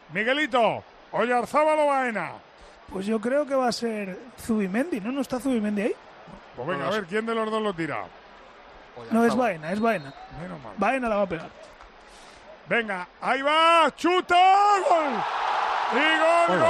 Miguelito, Oyarzábal o Baena. Pues yo creo que va a ser Zubimendi, ¿no? ¿No está Zubimendi ahí? Pues venga, a ver, ¿quién de los dos lo tira? No, es Baena, es Baena. Menos mal. Baena la va a pegar. Venga, ahí va, chuta, gol. Y gol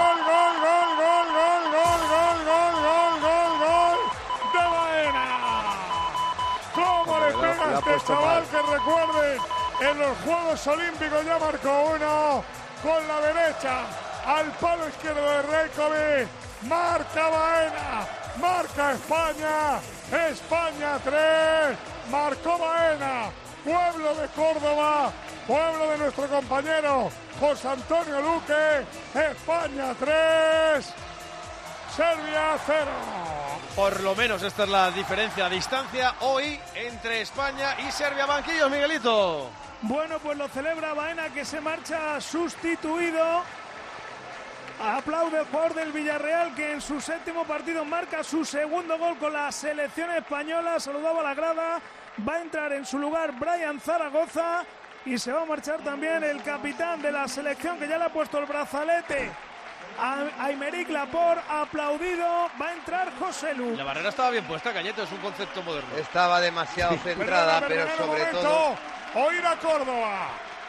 de Baena. ¿Cómo le pega a este chaval que recuerden? En los Juegos Olímpicos ya marcó uno con la derecha al palo izquierdo de Rekovic. Marca Baena, marca España. España 3, marcó Baena. Pueblo de Córdoba, pueblo de nuestro compañero José Antonio Luque. España 3, Serbia 0. Por lo menos esta es la diferencia a distancia hoy entre España y Serbia. Banquillos, Miguelito. Bueno, pues lo celebra Baena, que se marcha sustituido. Aplaude el jugador del Villarreal, que en su séptimo partido marca su segundo gol con la selección española. Saludaba a la grada. Va a entrar en su lugar Brian Zaragoza y se va a marchar también el capitán de la selección, que ya le ha puesto el brazalete a Aymeric Laporte. Aplaudido. Va a entrar Joselu. La barrera estaba bien puesta, Cañete, es un concepto moderno. Estaba demasiado centrada, pero sobre todo... Oír a Córdoba.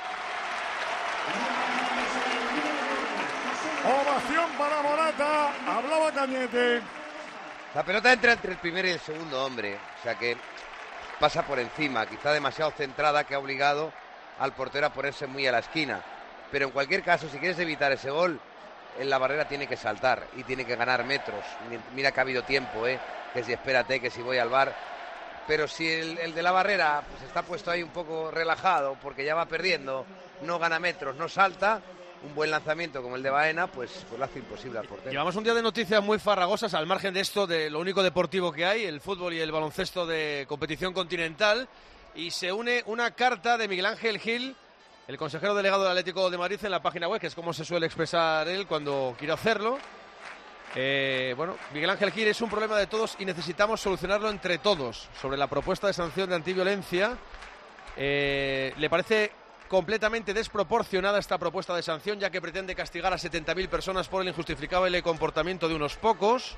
Ovación para Morata. Hablaba Cañete. La pelota entra entre el primer y el segundo hombre. O sea que pasa por encima. Quizá demasiado centrada, que ha obligado al portero a ponerse muy a la esquina. Pero en cualquier caso, si quieres evitar ese gol, en la barrera tiene que saltar y tiene que ganar metros. Mira que ha habido tiempo, que si espérate, que si voy al VAR. Pero si el de la barrera pues está puesto ahí un poco relajado porque ya va perdiendo, no gana metros, no salta, un buen lanzamiento como el de Baena, pues lo hace imposible al portero. Llevamos un día de noticias muy farragosas, al margen de esto, de lo único deportivo que hay, el fútbol y el baloncesto de competición continental, y se une una carta de Miguel Ángel Gil, el consejero delegado del Atlético de Madrid, en la página web, que es como se suele expresar él cuando quiere hacerlo. Bueno, Miguel Ángel Gil, es un problema de todos y necesitamos solucionarlo entre todos. Sobre la propuesta de sanción de antiviolencia, le parece completamente desproporcionada esta propuesta de sanción, ya que pretende castigar a 70.000 personas por el injustificable comportamiento de unos pocos.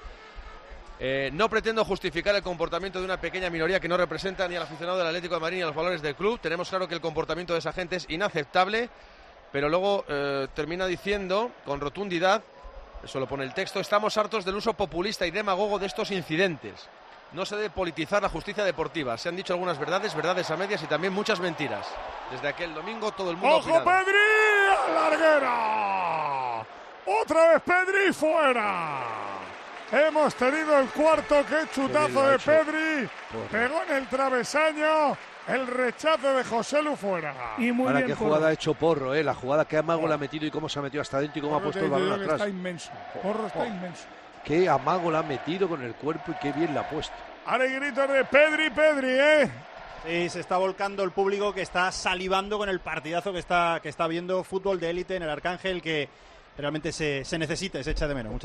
No pretendo justificar el comportamiento de una pequeña minoría que no representa ni al aficionado del Atlético de Madrid ni a los valores del club. Tenemos claro que el comportamiento de esa gente es inaceptable, pero luego termina diciendo con rotundidad, eso lo pone el texto: estamos hartos del uso populista y demagogo de estos incidentes. No se debe politizar la justicia deportiva. Se han dicho algunas verdades, verdades a medias y también muchas mentiras. Desde aquel domingo todo el mundo ¡ojo, Pedri! ¡A larguera! ¡Otra vez Pedri fuera! Hemos tenido el cuarto, qué chutazo de Pedri. Pegó en el travesaño. El rechazo de Joselu fuera. Y muy bien, qué jugada ha hecho Porro, la jugada que Amago le ha metido y cómo se ha metido hasta adentro y cómo ha puesto el balón atrás. Está inmenso. Porro está inmenso. Qué Amago la ha metido con el cuerpo y qué bien la ha puesto. Ahora hay gritos de Pedri, Sí, se está volcando el público, que está salivando con el partidazo que está viendo. Fútbol de élite en el Arcángel, que realmente se necesita y se echa de menos.